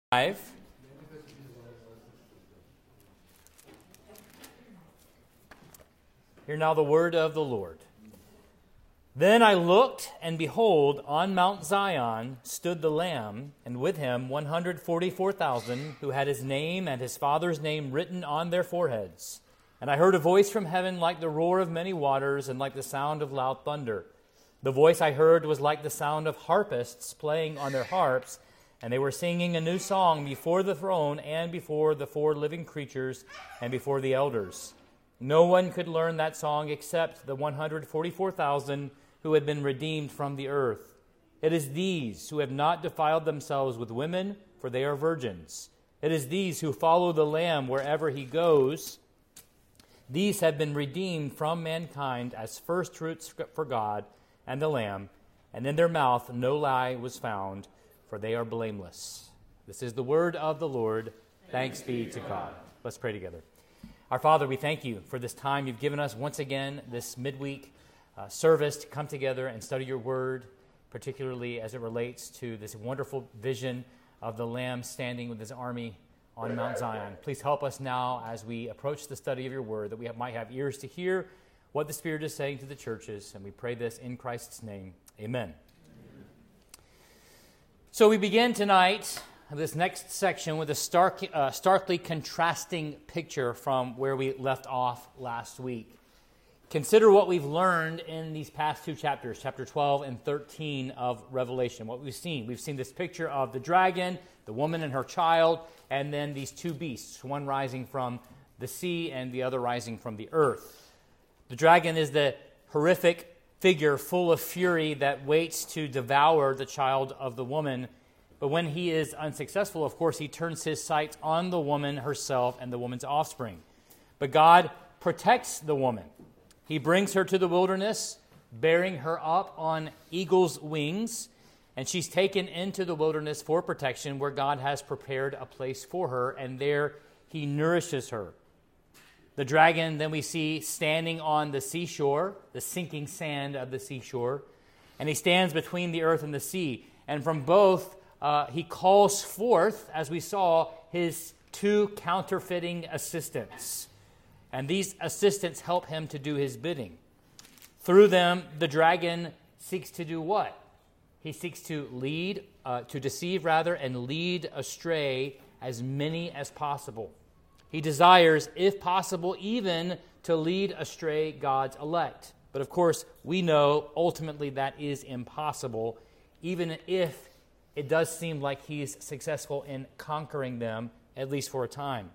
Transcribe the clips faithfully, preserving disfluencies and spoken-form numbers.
Five. Hear now the word of the Lord. Then I looked, and behold, on Mount Zion stood the Lamb, and with him one hundred forty-four thousand, who had his name and his Father's name written on their foreheads. And I heard a voice from heaven like the roar of many waters, and like the sound of loud thunder. The voice I heard was like the sound of harpists playing on their harps, and they were singing a new song before the throne and before the four living creatures and before the elders. No one could learn that song except the one hundred forty-four thousand who had been redeemed from the earth. It is these who have not defiled themselves with women, for they are virgins. It is these who follow the Lamb wherever he goes. These have been redeemed from mankind as firstfruits for God and the Lamb, and in their mouth no lie was found, for they are blameless. This is the word of the Lord. Thanks be to God. Let's pray together. Our Father, we thank you for this time you've given us once again, this midweek uh, service to come together and study your word, particularly as it relates to this wonderful vision of the Lamb standing with his army on Mount Zion. Please help us now as we approach the study of your word, that we have, might have ears to hear what the Spirit is saying to the churches, and we pray this in Christ's name. Amen. So we begin tonight, this next section, with a stark, uh, starkly contrasting picture from where we left off last week. Consider what we've learned in these past two chapters, chapter twelve and thirteen of Revelation. What we've seen. We've seen this picture of the dragon, the woman and her child, and then these two beasts, one rising from the sea and the other rising from the earth. The dragon is the horrific figure full of fury that waits to devour the child of the woman. But when he is unsuccessful, of course, he turns his sights on the woman herself and the woman's offspring. But God protects the woman. He brings her to the wilderness, bearing her up on eagle's wings, and she's taken into the wilderness for protection, where God has prepared a place for her, and there he nourishes her. The dragon, then we see standing on the seashore, the sinking sand of the seashore, and he stands between the earth and the sea. And from both, uh, he calls forth, as we saw, his two counterfeiting assistants. And these assistants help him to do his bidding. Through them, the dragon seeks to do what? He seeks to lead, uh, to deceive rather, and lead astray as many as possible. He desires, if possible, even to lead astray God's elect. But of course, we know ultimately that is impossible, even if it does seem like he's successful in conquering them, at least for a time.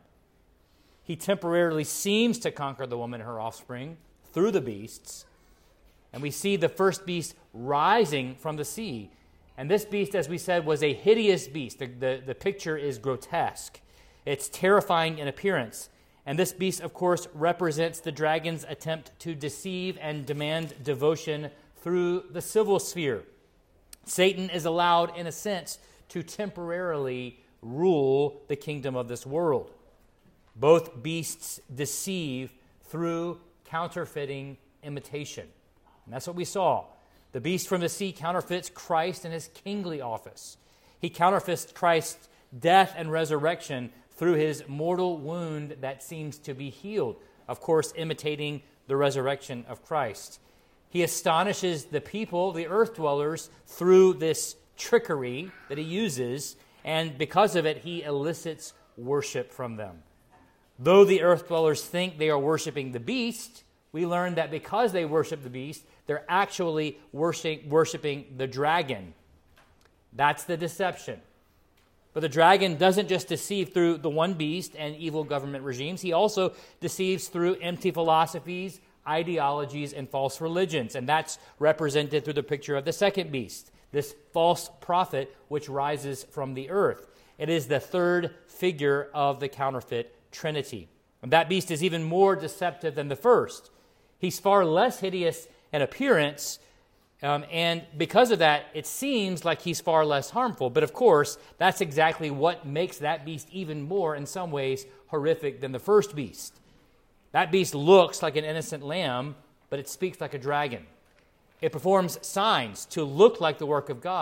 He temporarily seems to conquer the woman and her offspring through the beasts. And we see the first beast rising from the sea. And this beast, as we said, was a hideous beast. The, the, the picture is grotesque. It's terrifying in appearance. And this beast, of course, represents the dragon's attempt to deceive and demand devotion through the civil sphere. Satan is allowed, in a sense, to temporarily rule the kingdom of this world. Both beasts deceive through counterfeiting imitation. And that's what we saw. The beast from the sea counterfeits Christ and his kingly office. He counterfeits Christ's death and resurrection through his mortal wound that seems to be healed, of course, imitating the resurrection of Christ. He astonishes the people, the earth dwellers, through this trickery that he uses, and because of it, he elicits worship from them. Though the earth dwellers think they are worshiping the beast, we learn that because they worship the beast, they're actually worship, worshiping the dragon. That's the deception. But the dragon doesn't just deceive through the one beast and evil government regimes. He also deceives through empty philosophies, ideologies, and false religions. And that's represented through the picture of the second beast, this false prophet which rises from the earth. It is the third figure of the counterfeit Trinity. And that beast is even more deceptive than the first. He's far less hideous in appearance, um, and because of that, it seems like he's far less harmful. But of course, that's exactly what makes that beast even more, in some ways, horrific than the first beast. That beast looks like an innocent lamb, but it speaks like a dragon. It performs signs to look like the work of God,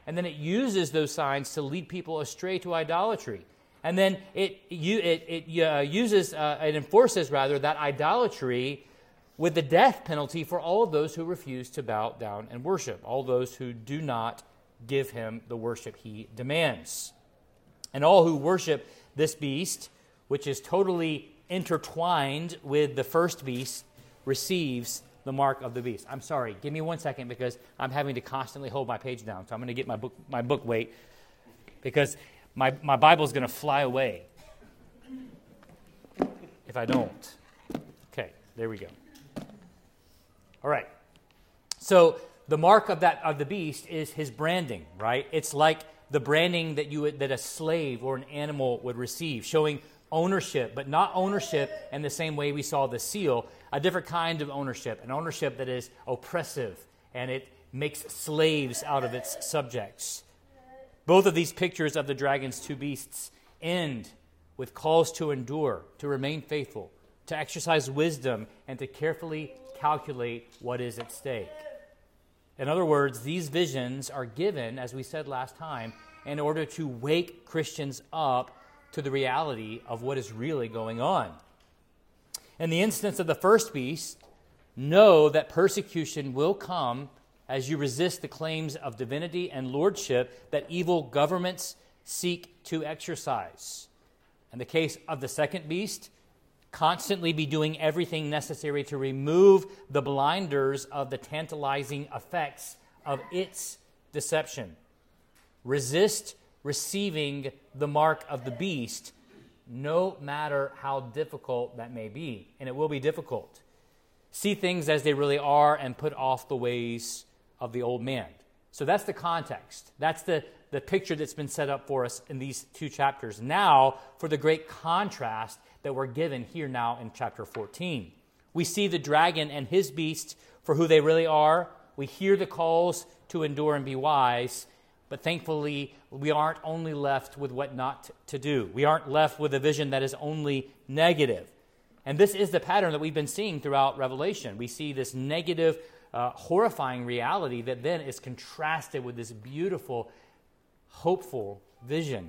and then it uses those signs to lead people astray to idolatry. And then it you, it, it uh, uses, uh, it enforces rather, that idolatry with the death penalty for all of those who refuse to bow down and worship, all those who do not give him the worship he demands. And all who worship this beast, which is totally intertwined with the first beast, receives the mark of the beast. I'm sorry, give me one second because I'm having to constantly hold my page down. So I'm going to get my book my book weight because my, my Bible's going to fly away if I don't. Okay, there we go. All right. So the mark of that of the beast is his branding, right? It's like the branding that you would, that a slave or an animal would receive, showing ownership, but not ownership in the same way we saw the seal, a different kind of ownership, an ownership that is oppressive, and it makes slaves out of its subjects. Both of these pictures of the dragon's two beasts end with calls to endure, to remain faithful, to exercise wisdom, and to carefully calculate what is at stake. In other words, these visions are given, as we said last time, in order to wake Christians up to the reality of what is really going on. In the instance of the first beast, know that persecution will come as you resist the claims of divinity and lordship that evil governments seek to exercise. In the case of the second beast, constantly be doing everything necessary to remove the blinders of the tantalizing effects of its deception. Resist receiving the mark of the beast, no matter how difficult that may be. And it will be difficult. See things as they really are and put off the ways of the old man. So that's the context. That's the, the picture that's been set up for us in these two chapters. Now, for the great contrast that we're given here now in chapter fourteen. We see the dragon and his beast for who they really are. We hear the calls to endure and be wise. But thankfully, we aren't only left with what not to do. We aren't left with a vision that is only negative. And this is the pattern that we've been seeing throughout Revelation. We see this negative, uh, horrifying reality that then is contrasted with this beautiful, hopeful vision.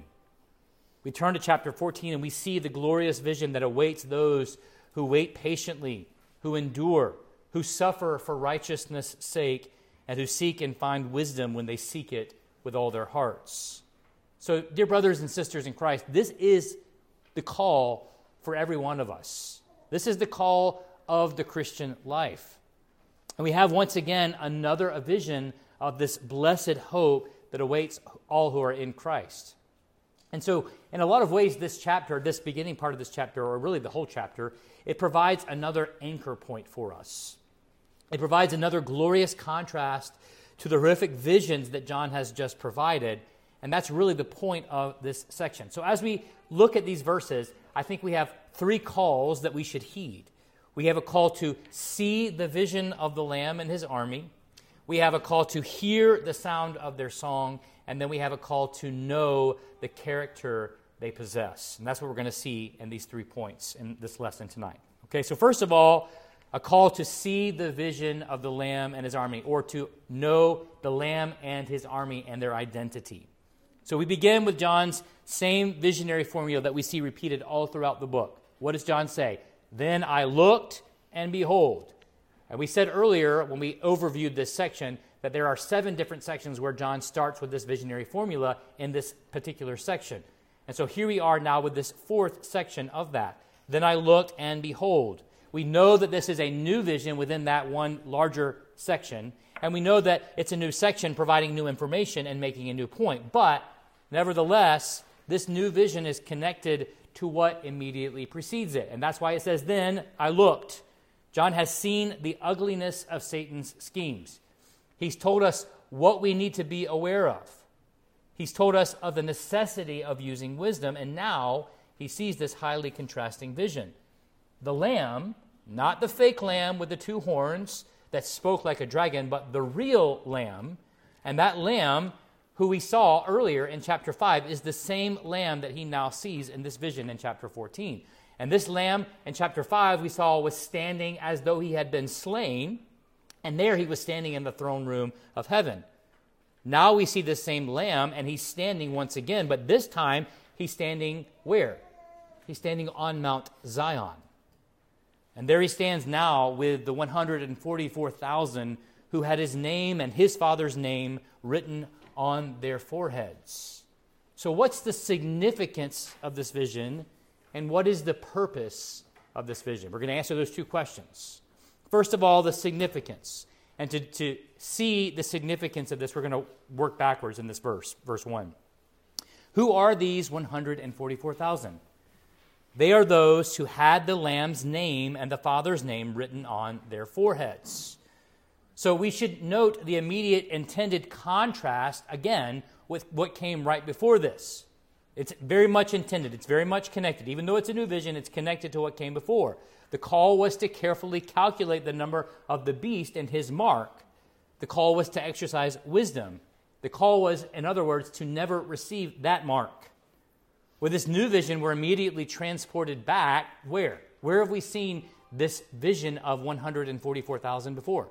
We turn to chapter fourteen and we see the glorious vision that awaits those who wait patiently, who endure, who suffer for righteousness' sake, and who seek and find wisdom when they seek it with all their hearts. So, dear brothers and sisters in Christ, this is the call for every one of us. This is the call of the Christian life. And we have once again another vision of this blessed hope that awaits all who are in Christ. And so, in a lot of ways, this chapter, this beginning part of this chapter, or really the whole chapter, it provides another anchor point for us. It provides another glorious contrast to the horrific visions that John has just provided, and that's really the point of this section. So as we look at these verses, I think we have three calls that we should heed. We have a call to see the vision of the Lamb and his army. We have a call to hear the sound of their song, and then we have a call to know the character they possess. And that's what we're going to see in these three points in this lesson tonight. Okay, so first of all, a call to see the vision of the Lamb and his army, or to know the Lamb and his army and their identity. So we begin with John's same visionary formula that we see repeated all throughout the book. What does John say? Then I looked, and behold. And we said earlier, when we overviewed this section, that there are seven different sections where John starts with this visionary formula in this particular section. And so here we are now with this fourth section of that. Then I looked, and behold. We know that this is a new vision within that one larger section, and we know that it's a new section providing new information and making a new point. But nevertheless, this new vision is connected to what immediately precedes it. And that's why it says, then I looked. John has seen the ugliness of Satan's schemes. He's told us what we need to be aware of. He's told us of the necessity of using wisdom, and now he sees this highly contrasting vision. The Lamb, not the fake lamb with the two horns that spoke like a dragon, but the real lamb. And that lamb, who we saw earlier in chapter five, is the same lamb that he now sees in this vision in chapter fourteen. And this lamb in chapter five we saw was standing as though he had been slain, and there he was standing in the throne room of heaven. Now we see the same Lamb, and he's standing once again, but this time he's standing where? He's standing on Mount Zion. And there he stands now with the one hundred forty-four thousand who had his name and his Father's name written on their foreheads. So what's the significance of this vision, and what is the purpose of this vision? We're going to answer those two questions. First of all, the significance. And to, to see the significance of this, we're going to work backwards in this verse, verse one. Who are these one hundred forty-four thousand? They are those who had the Lamb's name and the Father's name written on their foreheads. So we should note the immediate intended contrast, again, with what came right before this. It's very much intended. It's very much connected. Even though it's a new vision, it's connected to what came before. The call was to carefully calculate the number of the beast and his mark. The call was to exercise wisdom. The call was, in other words, to never receive that mark. With this new vision, we're immediately transported back where? Where have we seen this vision of one hundred forty-four thousand before?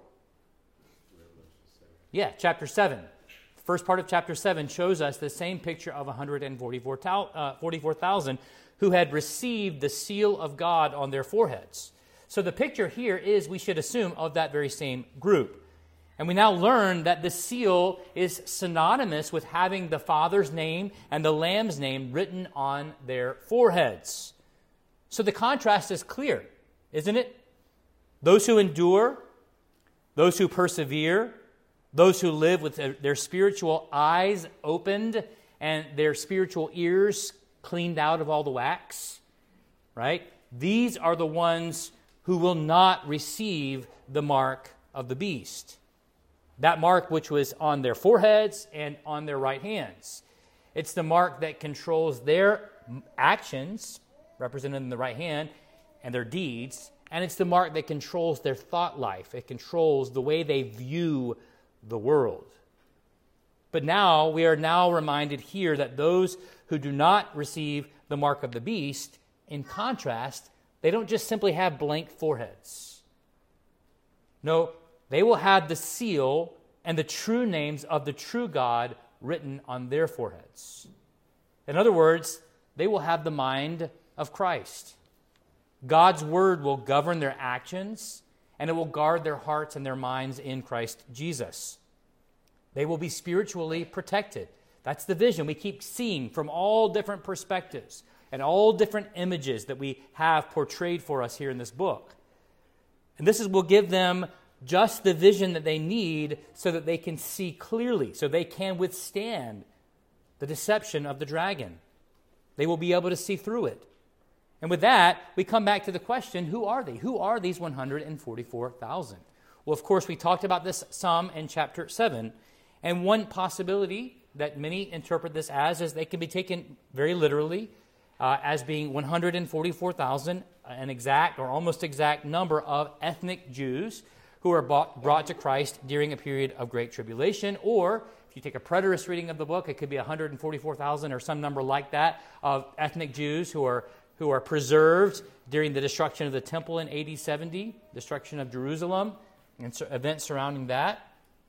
Yeah, chapter seven. The first part of chapter seven shows us the same picture of one hundred forty-four thousand who had received the seal of God on their foreheads. So the picture here is, we should assume, of that very same group. And we now learn that the seal is synonymous with having the Father's name and the Lamb's name written on their foreheads. So the contrast is clear, isn't it? Those who endure, those who persevere, those who live with their spiritual eyes opened and their spiritual ears cleaned out of all the wax, right? These are the ones who will not receive the mark of the beast. That mark which was on their foreheads and on their right hands. It's the mark that controls their actions, represented in the right hand, and their deeds. And it's the mark that controls their thought life. It controls the way they view the world. But now, we are now reminded here that those who do not receive the mark of the beast, in contrast, they don't just simply have blank foreheads. No, they will have the seal and the true names of the true God written on their foreheads. In other words, they will have the mind of Christ. God's word will govern their actions, and it will guard their hearts and their minds in Christ Jesus. They will be spiritually protected. That's the vision we keep seeing from all different perspectives and all different images that we have portrayed for us here in this book. And this is, will give them just the vision that they need so that they can see clearly, so they can withstand the deception of the dragon. They will be able to see through it. And with that, we come back to the question, who are they? Who are these one hundred forty-four thousand? Well, of course, we talked about this some in chapter seven. And one possibility that many interpret this as is they can be taken very literally uh, as being one hundred forty-four thousand, an exact or almost exact number of ethnic Jews who are bought, brought to Christ during a period of great tribulation. Or if you take a preterist reading of the book, it could be one hundred forty-four thousand or some number like that of ethnic Jews who are who are preserved during the destruction of the temple in A D seventy, destruction of Jerusalem, and so events surrounding that.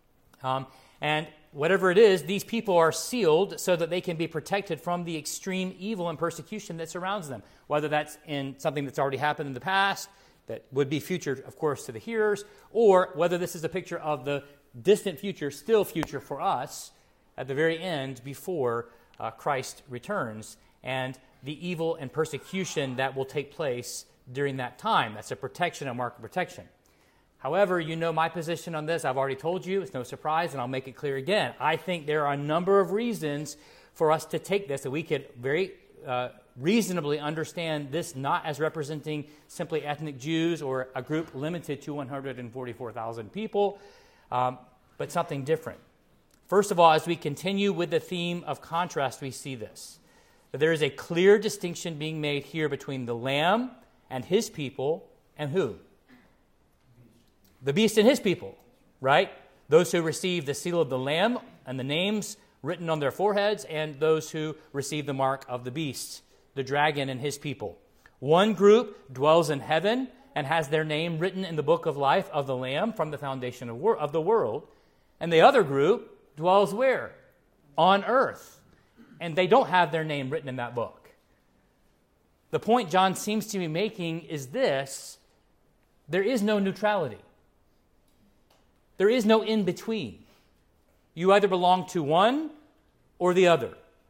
Um, and whatever it is, these people are sealed so that they can be protected from the extreme evil and persecution that surrounds them, whether that's in something that's already happened in the past, that would be future, of course, to the hearers, or whether this is a picture of the distant future, still future for us, at the very end before uh, Christ returns, and the evil and persecution that will take place during that time. That's a protection, a mark of protection. However, you know my position on this. I've already told you. It's no surprise, and I'll make it clear again. I think there are a number of reasons for us to take this, that we could very uh, reasonably understand this not as representing simply ethnic Jews or a group limited to one hundred forty-four thousand people, um, but something different. First of all, as we continue with the theme of contrast, we see this. That there is a clear distinction being made here between the Lamb and his people and who? The beast and his people, right? Those who receive the seal of the Lamb and the names written on their foreheads, and those who receive the mark of the beast, the dragon and his people. One group dwells in heaven and has their name written in the book of life of the Lamb from the foundation of, wor- of the world. And the other group, dwells where? On earth. And they don't have their name written in that book. The point John seems to be making is this: there is no neutrality. There is no in-between. You either belong to one or the other.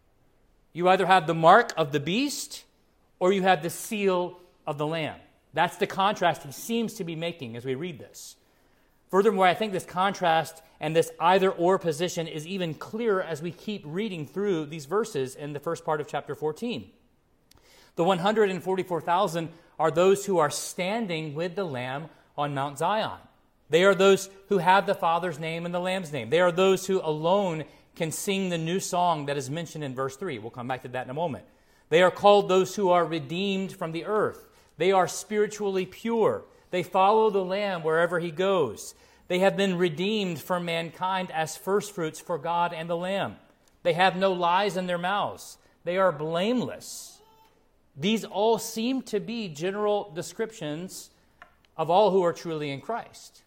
You either have the mark of the beast or you have the seal of the Lamb. That's the contrast he seems to be making as we read this. Furthermore, I think this contrast and this either-or position is even clearer as we keep reading through these verses in the first part of chapter fourteen. The one hundred forty-four thousand are those who are standing with the Lamb on Mount Zion. They are those who have the Father's name and the Lamb's name. They are those who alone can sing the new song that is mentioned in verse three. We'll come back to that in a moment. They are called those who are redeemed from the earth. They are spiritually pure. They follow the Lamb wherever he goes. They have been redeemed from mankind as firstfruits for God and the Lamb. They have no lies in their mouths. They are blameless. These all seem to be general descriptions of all who are truly in Christ.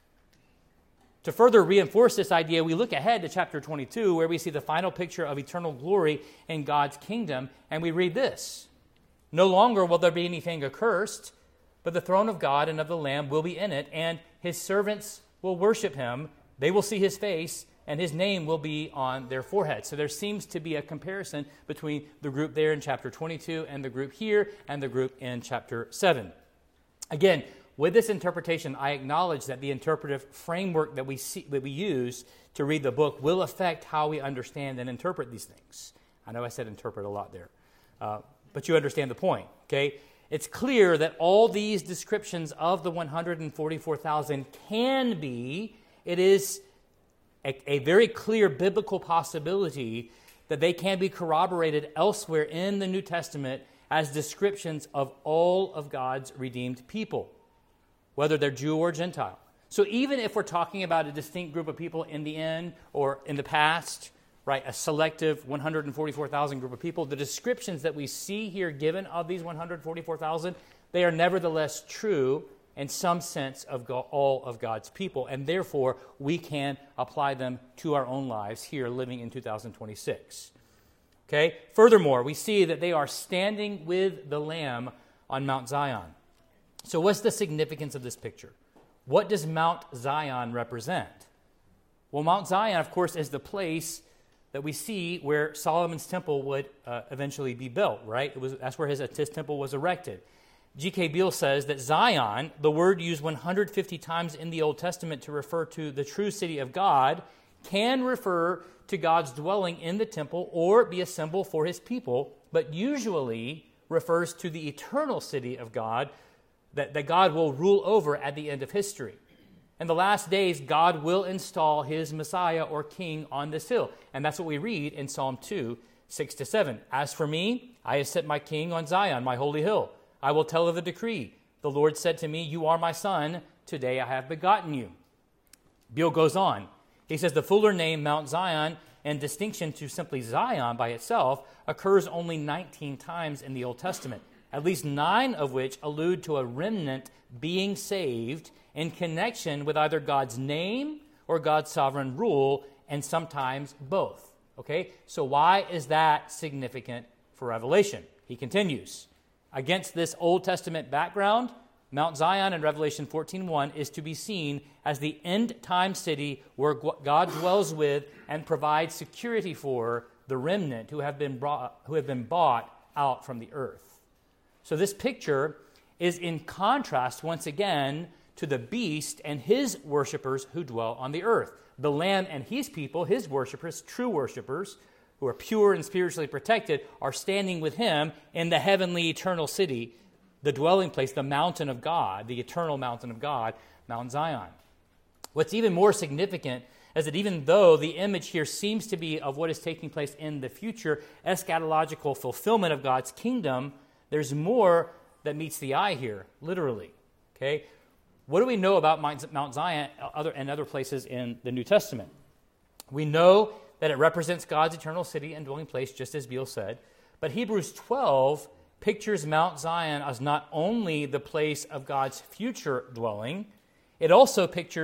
To further reinforce this idea, we look ahead to chapter twenty-two, where we see the final picture of eternal glory in God's kingdom, and we read this: "No longer will there be anything accursed, but the throne of God and of the Lamb will be in it, and his servants will worship him. They will see his face, and his name will be on their foreheads." So there seems to be a comparison between the group there in chapter twenty-two and the group here and the group in chapter seven. Again, with this interpretation, I acknowledge that the interpretive framework that we see, that we use to read the book will affect how we understand and interpret these things. I know I said interpret a lot there, uh, but you understand the point, okay? It's clear that all these descriptions of the one hundred forty-four thousand can be, it is a, a very clear biblical possibility that they can be corroborated elsewhere in the New Testament as descriptions of all of God's redeemed people, whether they're Jew or Gentile. So even if we're talking about a distinct group of people in the end or in the past, right, a selective one hundred forty-four thousand group of people, the descriptions that we see here given of these one hundred forty-four thousand, they are nevertheless true in some sense of go- all of God's people, and therefore we can apply them to our own lives here living in two thousand twenty-six. Okay? Furthermore, we see that they are standing with the Lamb on Mount Zion. So what's the significance of this picture? What does Mount Zion represent? Well, Mount Zion, of course, is the place that we see where Solomon's temple would uh, eventually be built, right? It was, that's where his, his temple was erected. G K Beale says that Zion, the word used one hundred fifty times in the Old Testament to refer to the true city of God, can refer to God's dwelling in the temple or be a symbol for his people, but usually refers to the eternal city of God that, that God will rule over at the end of history. In the last days, God will install his Messiah or King on this hill. And that's what we read in Psalm two, six to seven. "As for me, I have set my King on Zion, my holy hill. I will tell of the decree. The Lord said to me, you are my son. Today I have begotten you." Beale goes on. He says the fuller name Mount Zion, in distinction to simply Zion by itself, occurs only nineteen times in the Old Testament, at least nine of which allude to a remnant being saved in connection with either God's name or God's sovereign rule, and sometimes both. Okay, so why is that significant for Revelation? He continues, "Against this Old Testament background, Mount Zion in Revelation fourteen one is to be seen as the end-time city where God dwells with and provides security for the remnant who have been brought, who have been bought out from the earth." So this picture is in contrast, once again, to the beast and his worshipers who dwell on the earth. The Lamb and his people, his worshipers, true worshipers, who are pure and spiritually protected, are standing with him in the heavenly eternal city, the dwelling place, the mountain of God, the eternal mountain of God, Mount Zion. What's even more significant is that even though the image here seems to be of what is taking place in the future, eschatological fulfillment of God's kingdom, there's more that meets the eye here, literally. Okay? What do we know about Mount Zion and other places in the New Testament? We know that it represents God's eternal city and dwelling place, just as Beale said. But Hebrews twelve pictures Mount Zion as not only the place of God's future dwelling, it also pictures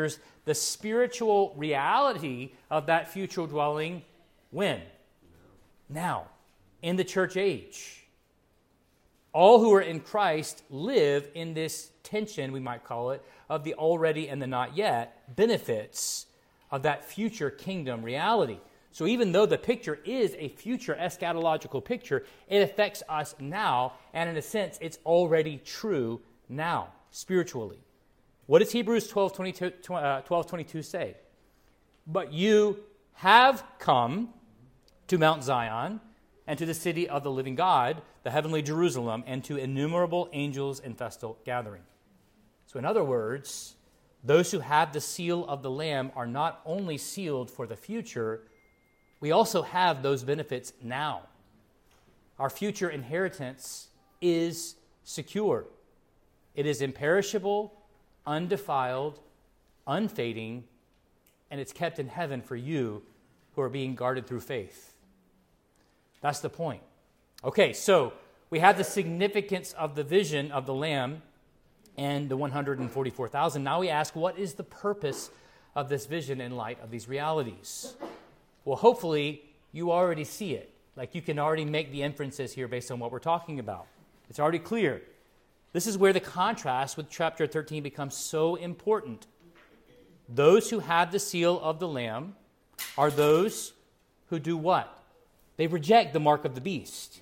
the spiritual reality of that future dwelling when? Now, in the church age. All who are in Christ live in this tension, we might call it, of the already and the not yet benefits of that future kingdom reality. So even though the picture is a future eschatological picture, it affects us now, and in a sense, it's already true now, spiritually. What does Hebrews twelve twenty-two say? But you have come to Mount Zion and to the city of the living God, the heavenly Jerusalem, and to innumerable angels in festal gathering. So in other words, those who have the seal of the Lamb are not only sealed for the future, we also have those benefits now. Our future inheritance is secure. It is imperishable, undefiled, unfading, and it's kept in heaven for you who are being guarded through faith. That's the point. Okay, so we have the significance of the vision of the Lamb and the one hundred forty-four thousand. Now we ask, what is the purpose of this vision in light of these realities? Well, hopefully you already see it. Like you can already make the inferences here based on what we're talking about. It's already clear. This is where the contrast with chapter thirteen becomes so important. Those who have the seal of the Lamb are those who do what? They reject the mark of the beast.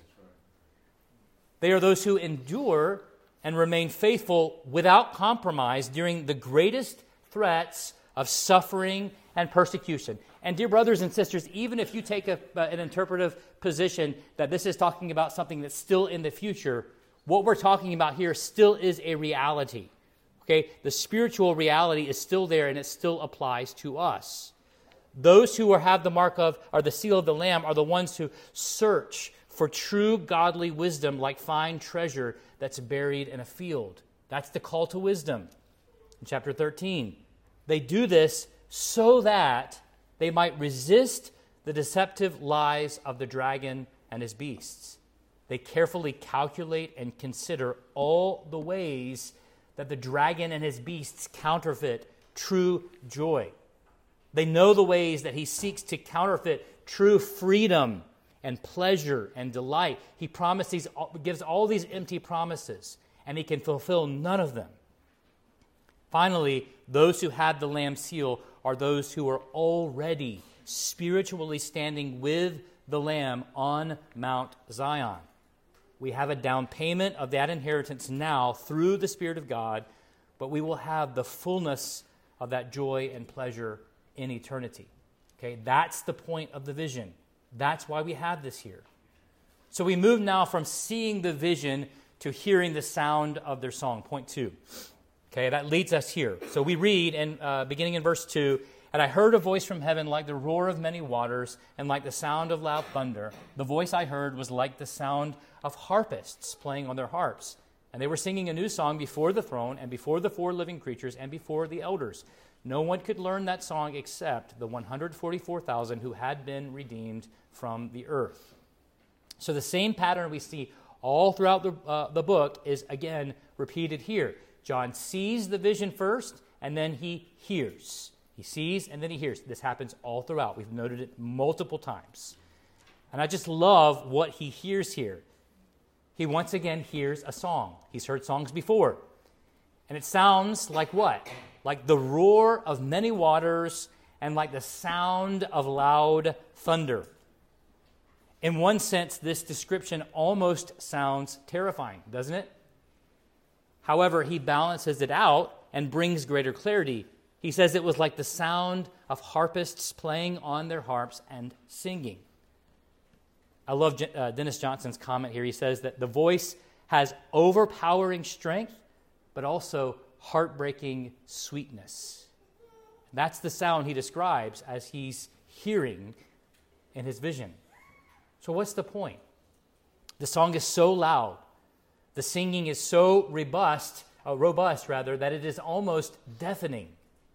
They are those who endure and remain faithful without compromise during the greatest threats of suffering and persecution. And dear brothers and sisters, even if you take a, uh, an interpretive position that this is talking about something that's still in the future, what we're talking about here still is a reality. Okay? The spiritual reality is still there and it still applies to us. Those who are, have the mark of, or the seal of the Lamb, are the ones who search for true godly wisdom like fine treasure that's buried in a field. That's the call to wisdom in chapter thirteen. They do this so that they might resist the deceptive lies of the dragon and his beasts. They carefully calculate and consider all the ways that the dragon and his beasts counterfeit true joy. They know the ways that he seeks to counterfeit true freedom and pleasure and delight. He promises, gives all these empty promises, and he can fulfill none of them. Finally, those who have the Lamb seal are those who are already spiritually standing with the Lamb on Mount Zion. We have a down payment of that inheritance now through the Spirit of God, but we will have the fullness of that joy and pleasure in eternity. Okay, that's the point of the vision. That's why we have this here. So we move now from seeing the vision to hearing the sound of their song. Point two. Okay, that leads us here. So we read, in, uh, beginning in verse two, "And I heard a voice from heaven like the roar of many waters and like the sound of loud thunder. The voice I heard was like the sound of harpists playing on their harps. And they were singing a new song before the throne and before the four living creatures and before the elders. No one could learn that song except the one hundred forty-four thousand who had been redeemed from the earth." So the same pattern we see all throughout the, uh, the book is again repeated here. John sees the vision first, and then he hears. He sees, and then he hears. This happens all throughout. We've noted it multiple times. And I just love what he hears here. He once again hears a song. He's heard songs before. And it sounds like what? Like the roar of many waters and like the sound of loud thunder. In one sense, this description almost sounds terrifying, doesn't it? However, he balances it out and brings greater clarity. He says it was like the sound of harpists playing on their harps and singing. I love uh, Dennis Johnson's comment here. He says that the voice has overpowering strength, but also heartbreaking sweetness. That's the sound he describes as he's hearing in his vision. So what's the point? The song is so loud, the singing is so robust, uh, robust rather, that it is almost deafening.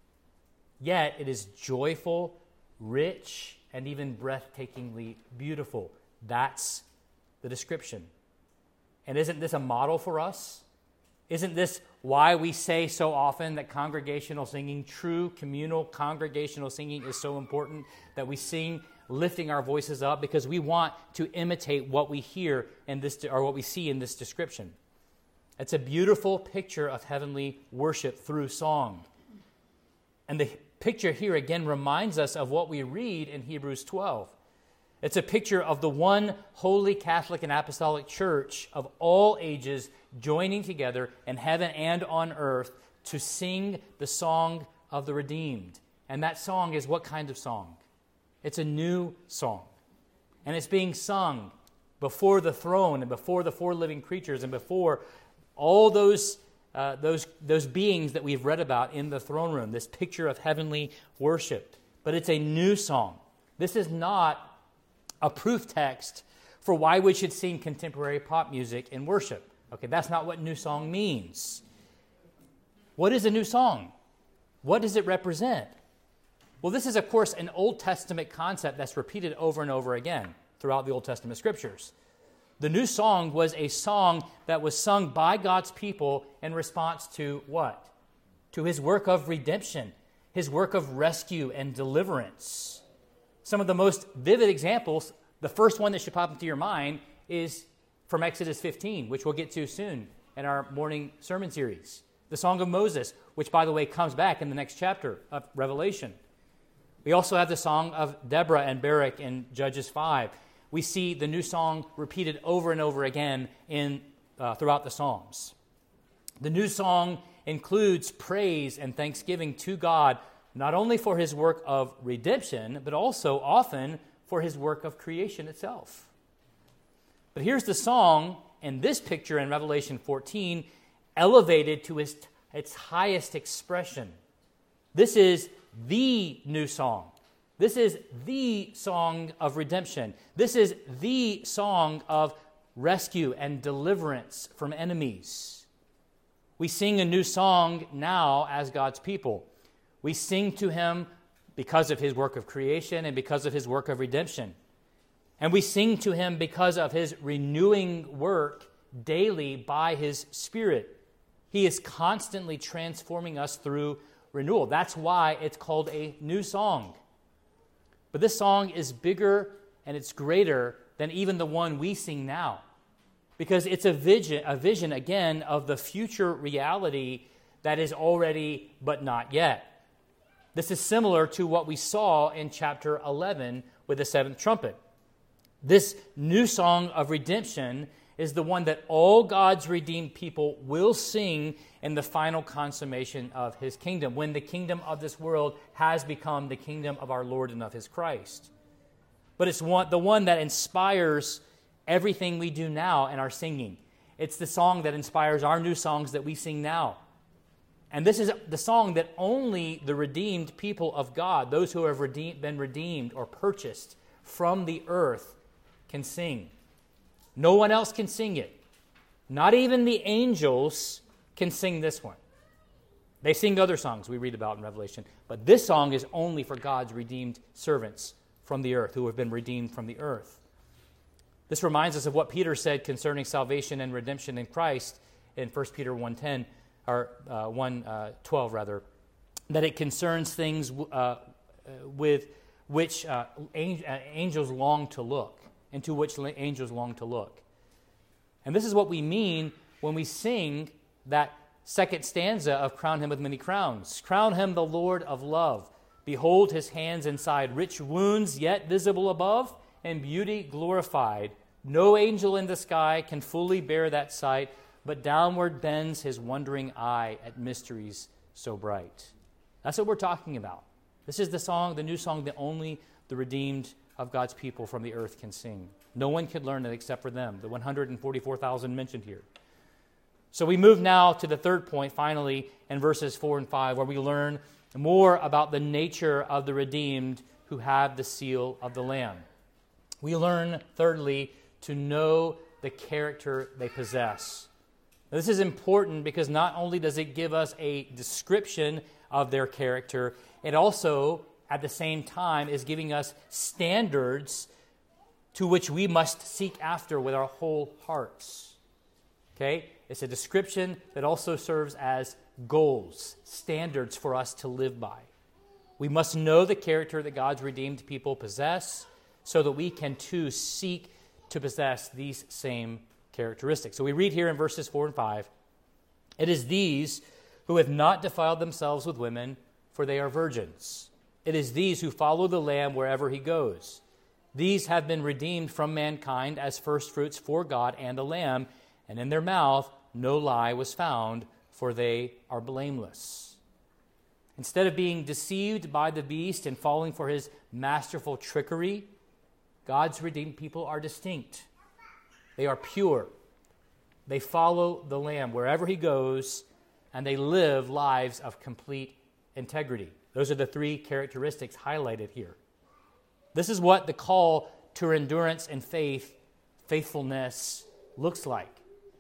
Yet it is joyful, rich, and even breathtakingly beautiful. That's the description. And isn't this a model for us? Isn't this why we say so often that congregational singing, true communal congregational singing, is so important, that we sing lifting our voices up, because we want to imitate what we hear in this, or what we see in this description. It's a beautiful picture of heavenly worship through song. And the picture here again reminds us of what we read in Hebrews twelve. It's a picture of the one holy Catholic and Apostolic Church of all ages joining together in heaven and on earth to sing the song of the redeemed. And that song is what kind of song? It's a new song. And it's being sung before the throne and before the four living creatures and before all those, uh, those, those beings that we've read about in the throne room, this picture of heavenly worship. But it's a new song. This is not a proof text for why we should sing contemporary pop music in worship. Okay, that's not what new song means. What is a new song? What does it represent? Well, this is, of course, an Old Testament concept that's repeated over and over again throughout the Old Testament scriptures. The new song was a song that was sung by God's people in response to what? To his work of redemption, his work of rescue and deliverance. Some of the most vivid examples, the first one that should pop into your mind is from Exodus fifteen, which we'll get to soon in our morning sermon series. The Song of Moses, which, by the way, comes back in the next chapter of Revelation. We also have the Song of Deborah and Barak in Judges five. We see the new song repeated over and over again in uh, throughout the Psalms. The new song includes praise and thanksgiving to God, not only for his work of redemption, but also often for his work of creation itself. But here's the song in this picture in Revelation fourteen, elevated to its, its highest expression. This is the new song. This is the song of redemption. This is the song of rescue and deliverance from enemies. We sing a new song now as God's people. We sing to him because of his work of creation and because of his work of redemption. And we sing to him because of his renewing work daily by his Spirit. He is constantly transforming us through renewal. That's why it's called a new song. But this song is bigger and it's greater than even the one we sing now, because it's a vision, a vision again of the future reality that is already but not yet. This is similar to what we saw in chapter eleven with the seventh trumpet. This new song of redemption is the one that all God's redeemed people will sing in the final consummation of his kingdom, when the kingdom of this world has become the kingdom of our Lord and of his Christ. But it's one, the one that inspires everything we do now in our singing. It's the song that inspires our new songs that we sing now. And this is the song that only the redeemed people of God, those who have redeemed, been redeemed or purchased from the earth, can sing. No one else can sing it. Not even the angels can sing this one. They sing other songs we read about in Revelation, but this song is only for God's redeemed servants from the earth, who have been redeemed from the earth. This reminds us of what Peter said concerning salvation and redemption in Christ in First Peter one ten, or uh, one twelve rather, that it concerns things uh, with which uh, angels long to look, into which angels long to look. And this is what we mean when we sing that second stanza of Crown Him with Many Crowns. Crown him the Lord of love. Behold his hands inside, rich wounds yet visible above, and beauty glorified. No angel in the sky can fully bear that sight, but downward bends his wondering eye at mysteries so bright. That's what we're talking about. This is the song, the new song that only the redeemed of God's people from the earth can sing. No one could learn it except for them, the one hundred forty-four thousand mentioned here. So we move now to the third point, finally, in verses four and five, where we learn more about the nature of the redeemed who have the seal of the Lamb. We learn, thirdly, to know the character they possess. Now, this is important because not only does it give us a description of their character, it also, at the same time, is giving us standards to which we must seek after with our whole hearts. Okay? It's a description that also serves as goals, standards for us to live by. We must know the character that God's redeemed people possess so that we can too seek to possess these same characteristics. So we read here in verses four and five, "It is these who have not defiled themselves with women, for they are virgins. It is these who follow the Lamb wherever he goes. These have been redeemed from mankind as firstfruits for God and the Lamb, and in their mouth no lie was found, for they are blameless." Instead of being deceived by the beast and falling for his masterful trickery, God's redeemed people are distinct. They are pure. They follow the Lamb wherever he goes, and they live lives of complete integrity. Those are the three characteristics highlighted here. This is what the call to endurance and faith, faithfulness, looks like.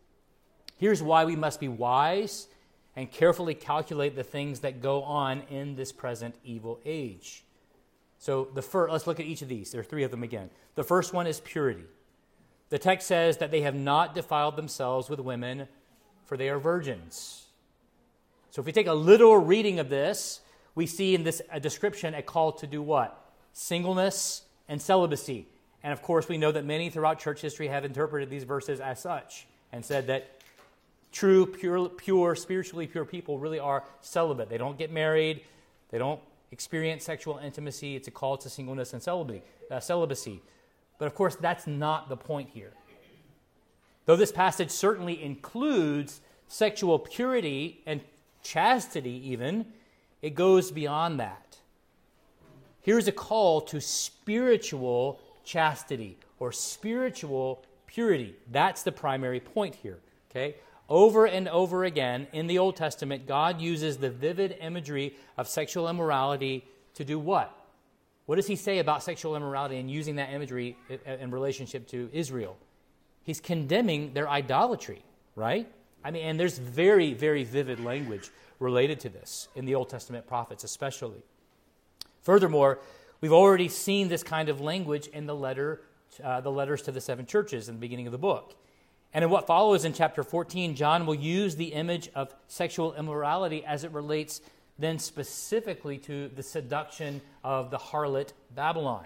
Here's why we must be wise and carefully calculate the things that go on in this present evil age. So the first, let's look at each of these. There are three of them again. The first one is purity. The text says that they have not defiled themselves with women, for they are virgins. So if we take a literal reading of this, we see in this a description a call to do what? Singleness and celibacy. And of course, we know that many throughout church history have interpreted these verses as such and said that true, pure, pure, spiritually pure people really are celibate. They don't get married. They don't experience sexual intimacy. It's a call to singleness and celibacy. Uh, celibacy. But of course, that's not the point here. Though this passage certainly includes sexual purity and chastity even, it goes beyond that. Here's a call to spiritual chastity or spiritual purity. That's the primary point here, okay? Over and over again in the Old Testament, God uses the vivid imagery of sexual immorality to do what? What does he say about sexual immorality and using that imagery in relationship to Israel? He's condemning their idolatry, right? I mean, and there's very, very vivid language related to this in the Old Testament prophets especially. Furthermore, we've already seen this kind of language in the letter, uh, the letters to the seven churches in the beginning of the book. And in what follows in chapter fourteen, John will use the image of sexual immorality as it relates then specifically to the seduction of the harlot Babylon.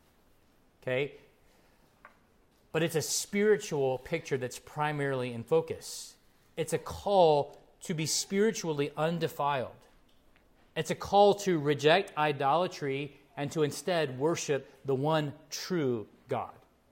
Okay? But it's a spiritual picture that's primarily in focus. It's a call to be spiritually undefiled. It's a call to reject idolatry and to instead worship the one true God.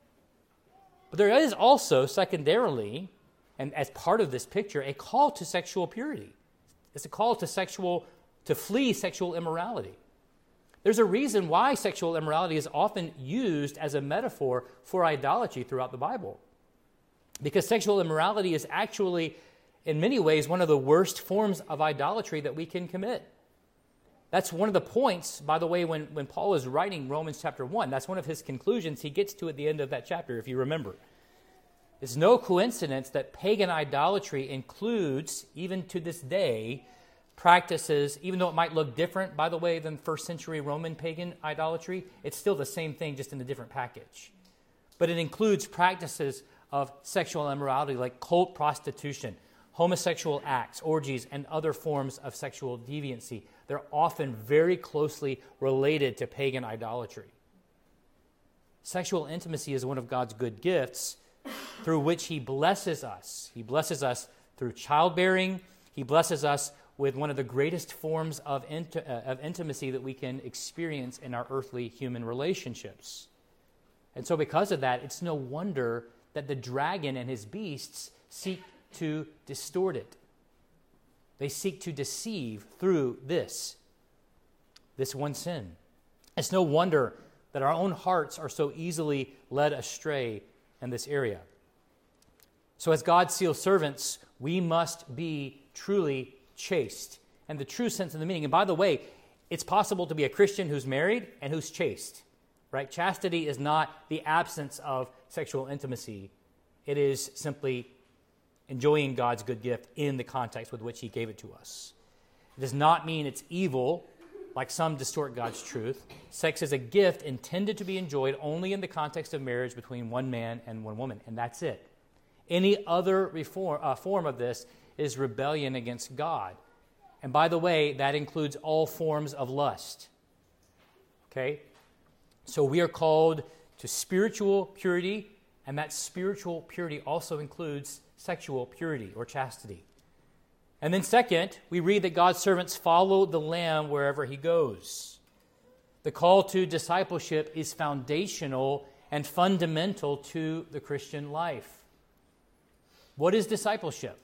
But there is also, secondarily, and as part of this picture, a call to sexual purity. It's a call to sexual, to flee sexual immorality. There's a reason why sexual immorality is often used as a metaphor for idolatry throughout the Bible. Because sexual immorality is actually, in many ways, one of the worst forms of idolatry that we can commit. That's one of the points, by the way, when, when Paul is writing Romans chapter one. That's one of his conclusions he gets to at the end of that chapter, if you remember. It's no coincidence that pagan idolatry includes, even to this day, practices, even though it might look different, by the way, than first century Roman pagan idolatry, it's still the same thing, just in a different package. But it includes practices of sexual immorality like cult prostitution, homosexual acts, orgies, and other forms of sexual deviancy. They're often very closely related to pagan idolatry. Sexual intimacy is one of God's good gifts through which he blesses us. He blesses us through childbearing. He blesses us with one of the greatest forms of, int- uh, of intimacy that we can experience in our earthly human relationships. And so because of that, it's no wonder that the dragon and his beasts seek to distort it. They seek to deceive through this, this one sin. It's no wonder that our own hearts are so easily led astray in this area. So as God's sealed servants, we must be truly chaste, and the true sense of the meaning. And by the way, it's possible to be a Christian who's married and who's chaste, right? Chastity is not the absence of sexual intimacy. It is simply enjoying God's good gift in the context with which he gave it to us. It does not mean it's evil, like some distort God's truth. Sex is a gift intended to be enjoyed only in the context of marriage between one man and one woman, and that's it. Any other reform, uh, form of this is rebellion against God. And by the way, that includes all forms of lust. Okay? So we are called to spiritual purity, and that spiritual purity also includes sexual purity or chastity. And then second, we read that God's servants follow the Lamb wherever he goes. The call to discipleship is foundational and fundamental to the Christian life. What is discipleship?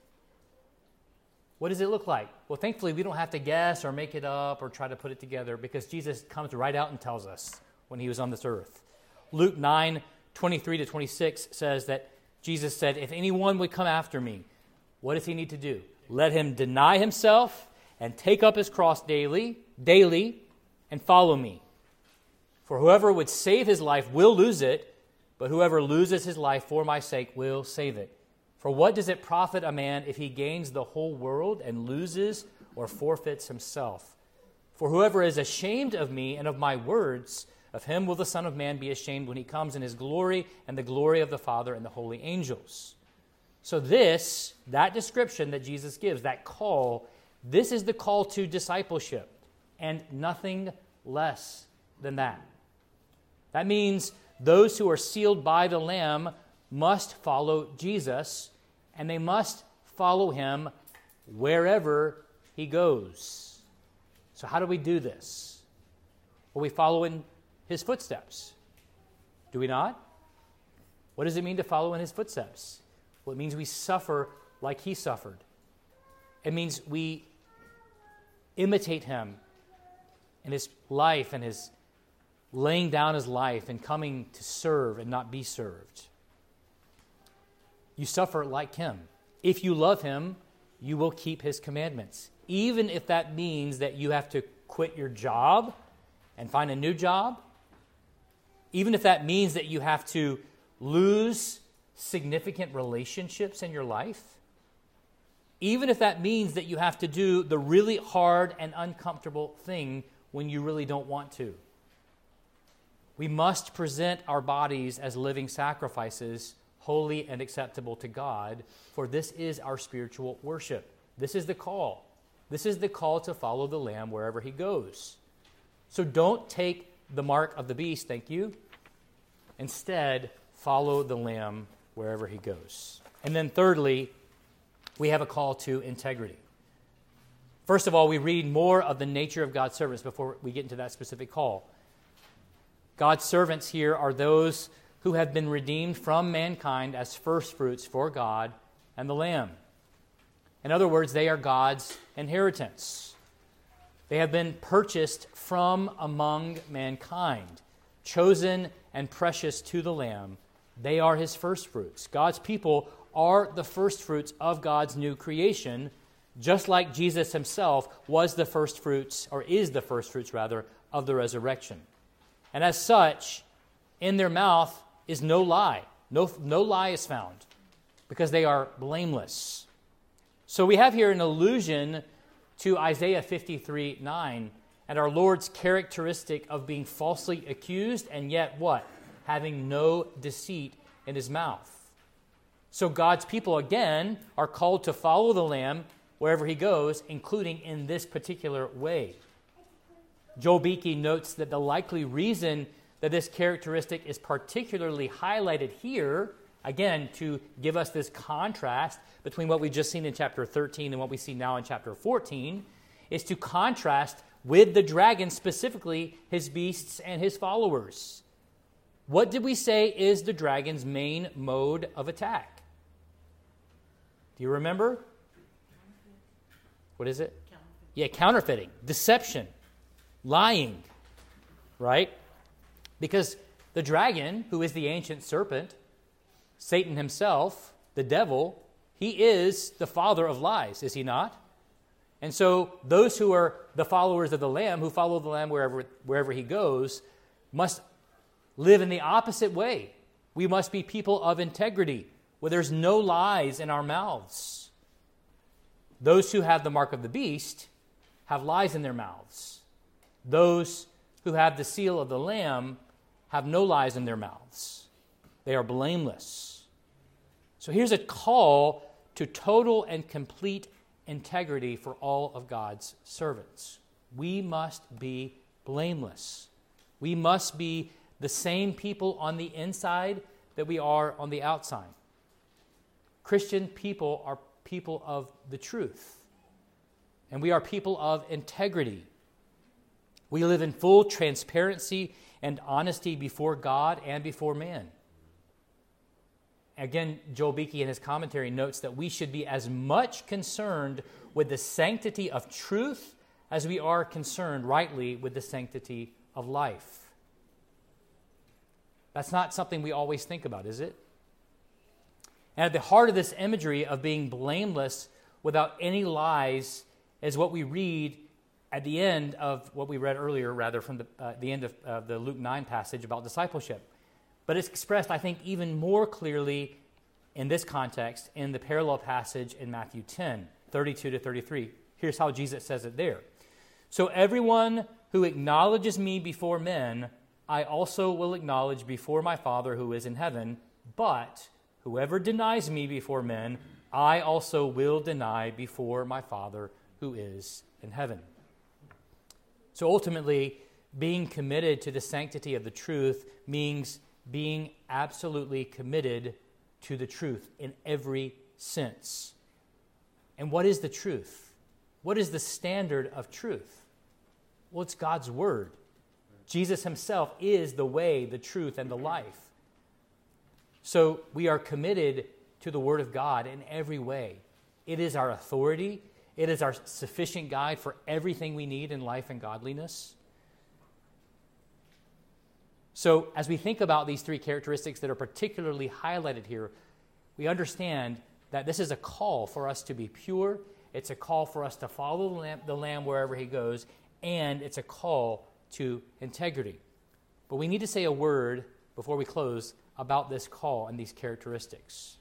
What does it look like? Well, thankfully, we don't have to guess or make it up or try to put it together because Jesus comes right out and tells us when he was on this earth. Luke nine, twenty-three to twenty-six says that Jesus said, if anyone would come after me, what does he need to do? Let him deny himself and take up his cross daily, daily, and follow me. For whoever would save his life will lose it, but whoever loses his life for my sake will save it. For what does it profit a man if he gains the whole world and loses or forfeits himself? For whoever is ashamed of me and of my words, of him will the Son of Man be ashamed when he comes in his glory and the glory of the Father and the holy angels. So this, that description that Jesus gives, that call, this is the call to discipleship and nothing less than that. That means those who are sealed by the Lamb must follow Jesus, and they must follow him wherever he goes. So how do we do this? Well, we follow in his footsteps. Do we not? What does it mean to follow in his footsteps? Well, it means we suffer like he suffered. It means we imitate him in his life and his laying down his life and coming to serve and not be served. You suffer like him. If you love him, you will keep his commandments, even if that means that you have to quit your job and find a new job, even if that means that you have to lose significant relationships in your life, even if that means that you have to do the really hard and uncomfortable thing when you really don't want to. We must present our bodies as living sacrifices, holy and acceptable to God, for this is our spiritual worship. This is the call. This is the call to follow the Lamb wherever he goes. So don't take the mark of the beast, thank you. Instead, follow the Lamb wherever he goes. And then thirdly, we have a call to integrity. First of all, we read more of the nature of God's servants before we get into that specific call. God's servants here are those who have been redeemed from mankind as firstfruits for God and the Lamb. In other words, they are God's inheritance. They have been purchased from among mankind, chosen and precious to the Lamb. They are his firstfruits. God's people are the firstfruits of God's new creation, just like Jesus himself was the firstfruits, or is the firstfruits rather, of the resurrection. And as such, in their mouth is no lie. No, no lie is found, because they are blameless. So we have here an allusion to Isaiah fifty-three nine, and our Lord's characteristic of being falsely accused, and yet what? Having no deceit in his mouth. So God's people, again, are called to follow the Lamb wherever he goes, including in this particular way. Joel Beeke notes that the likely reason that this characteristic is particularly highlighted here, again, to give us this contrast between what we've just seen in chapter thirteen and what we see now in chapter fourteen, is to contrast with the dragon, specifically his beasts and his followers. What did we say is the dragon's main mode of attack? Do you remember? What is it? Counterfeiting. Yeah, counterfeiting, deception, lying, right? Because the dragon, who is the ancient serpent, Satan himself, the devil, he is the father of lies, is he not? And so those who are the followers of the Lamb, who follow the Lamb wherever, wherever he goes, must live in the opposite way. We must be people of integrity, where there's no lies in our mouths. Those who have the mark of the beast have lies in their mouths. Those who have the seal of the Lamb have no lies in their mouths. They are blameless. So here's a call to total and complete integrity for all of God's servants. We must be blameless. We must be the same people on the inside that we are on the outside. Christian people are people of the truth, and we are people of integrity. We live in full transparency and honesty before God and before man. Again, Joel Beakey in his commentary notes that we should be as much concerned with the sanctity of truth as we are concerned rightly with the sanctity of life. That's not something we always think about, is it? And at the heart of this imagery of being blameless without any lies is what we read at the end of what we read earlier, rather, from the, uh, the end of uh, the Luke nine passage about discipleship. But it's expressed, I think, even more clearly in this context in the parallel passage in Matthew ten, thirty-two to thirty-three. Here's how Jesus says it there. So everyone who acknowledges me before men, I also will acknowledge before my Father who is in heaven. But whoever denies me before men, I also will deny before my Father who is in heaven. So ultimately, being committed to the sanctity of the truth means being absolutely committed to the truth in every sense. And what is the truth? What is the standard of truth? Well, it's God's word. Jesus himself is the way, the truth, and the life. So we are committed to the word of God in every way. It is our authority. It is our sufficient guide for everything we need in life and godliness. So as we think about these three characteristics that are particularly highlighted here, we understand that this is a call for us to be pure. It's a call for us to follow the Lamb, the Lamb wherever he goes, and it's a call to integrity. But we need to say a word before we close about this call and these characteristics.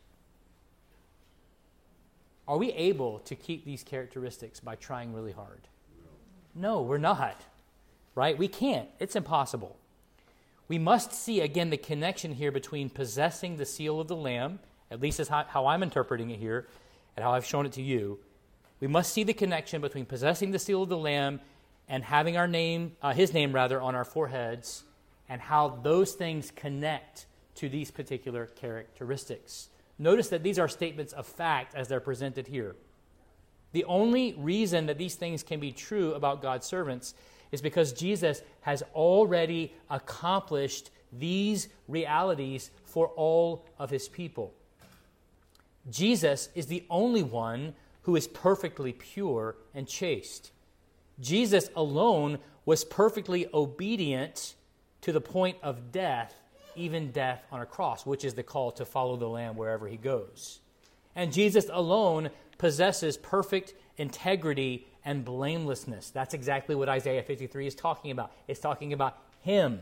Are we able to keep these characteristics by trying really hard? No, we're not, right? We can't. It's impossible. We must see, again, the connection here between possessing the seal of the Lamb, at least is how, how I'm interpreting it here, and how I've shown it to you. We must see the connection between possessing the seal of the Lamb and having our name, uh, his name rather, on our foreheads, and how those things connect to these particular characteristics. Notice that these are statements of fact as they're presented here. The only reason that these things can be true about God's servants is because Jesus has already accomplished these realities for all of his people. Jesus is the only one who is perfectly pure and chaste. Jesus alone was perfectly obedient to the point of death, even death on a cross, which is the call to follow the Lamb wherever he goes. And Jesus alone possesses perfect integrity and blamelessness. That's exactly what Isaiah fifty-three is talking about. It's talking about him.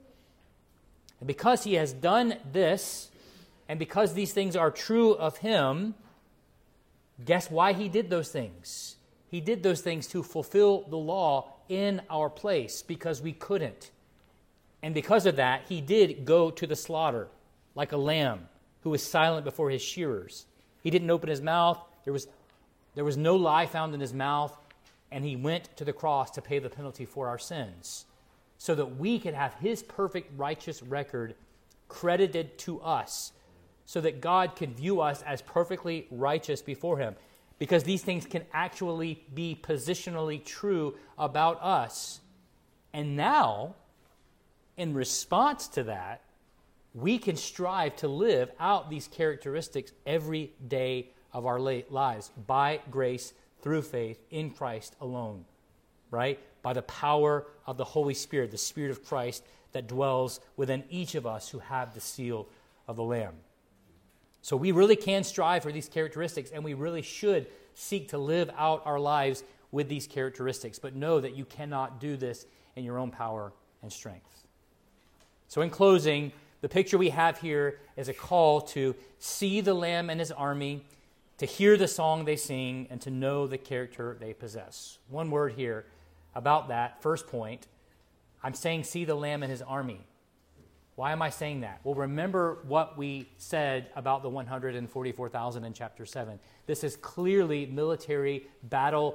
And because he has done this, and because these things are true of him, guess why he did those things? He did those things to fulfill the law in our place because we couldn't. And because of that, he did go to the slaughter like a lamb who was silent before his shearers. He didn't open his mouth. There was, there was no lie found in his mouth. And he went to the cross to pay the penalty for our sins so that we could have his perfect righteous record credited to us, so that God could view us as perfectly righteous before him, because these things can actually be positionally true about us. And now, in response to that, we can strive to live out these characteristics every day of our lives by grace through faith in Christ alone, right? By the power of the Holy Spirit, the Spirit of Christ that dwells within each of us who have the seal of the Lamb. So we really can strive for these characteristics, and we really should seek to live out our lives with these characteristics. But know that you cannot do this in your own power and strength. So in closing, the picture we have here is a call to see the Lamb and his army, to hear the song they sing, and to know the character they possess. One word here about that first point. I'm saying see the Lamb and his army. Why am I saying that? Well, remember what we said about the one hundred forty-four thousand in chapter seven. This is clearly military battle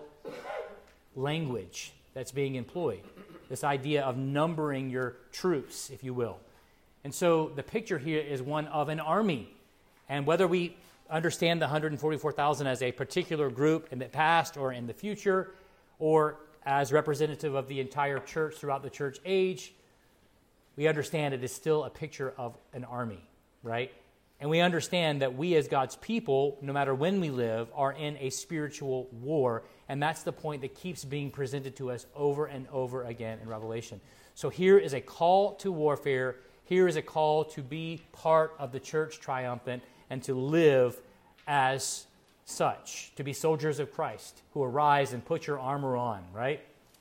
language that's being employed. This idea of numbering your troops, if you will. And so the picture here is one of an army. And whether we understand the one hundred forty-four thousand as a particular group in the past or in the future, or as representative of the entire church throughout the church age, we understand it is still a picture of an army, right? And we understand that we as God's people, no matter when we live, are in a spiritual war. And that's the point that keeps being presented to us over and over again in Revelation. So here is a call to warfare. Here is a call to be part of the church triumphant and to live as such, to be soldiers of Christ who arise and put your armor on, right?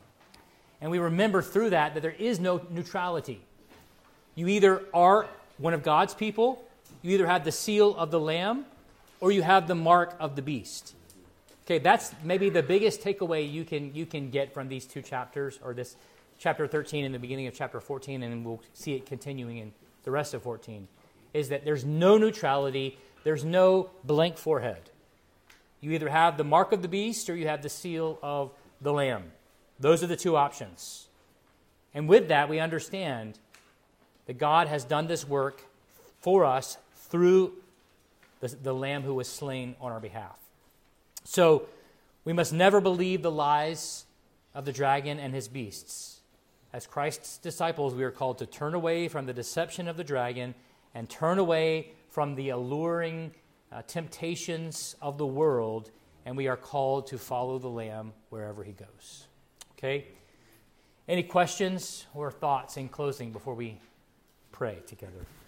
And we remember through that that there is no neutrality. You either are one of God's people, you either have the seal of the Lamb, or you have the mark of the beast. Okay, that's maybe the biggest takeaway you can you can get from these two chapters, or this chapter thirteen and the beginning of chapter fourteen, and we'll see it continuing in the rest of fourteen, is that there's no neutrality, there's no blank forehead. You either have the mark of the beast or you have the seal of the Lamb. Those are the two options. And with that, we understand that God has done this work for us through the, the Lamb who was slain on our behalf. So we must never believe the lies of the dragon and his beasts. As Christ's disciples, we are called to turn away from the deception of the dragon and turn away from the alluring uh, temptations of the world, and we are called to follow the Lamb wherever he goes. Okay? Any questions or thoughts in closing before we pray together?